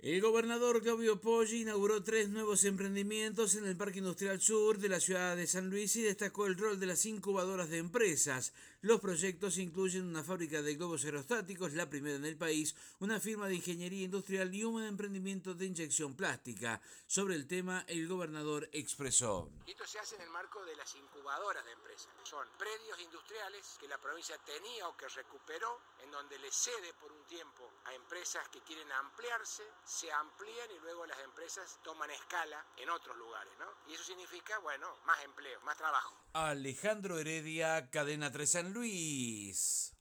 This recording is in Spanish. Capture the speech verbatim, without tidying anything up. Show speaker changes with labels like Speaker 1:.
Speaker 1: El gobernador Claudio Poggi inauguró tres nuevos emprendimientos en el Parque Industrial Sur de la ciudad de San Luis y destacó el rol de las incubadoras de empresas. Los proyectos incluyen una fábrica de globos aerostáticos, la primera en el país, una firma de ingeniería industrial y un emprendimiento de inyección plástica. Sobre el tema, el gobernador expresó:
Speaker 2: Esto se hace en el marco de las incubadoras de empresas. Son predios industriales que la provincia tenía o que recuperó, en donde le cede por un tiempo a empresas que quieren ampliarse, se amplían y luego las empresas toman escala en otros lugares, ¿no? Y eso significa, bueno, más empleo, más trabajo.
Speaker 1: Alejandro Heredia, Cadena tres San Luis.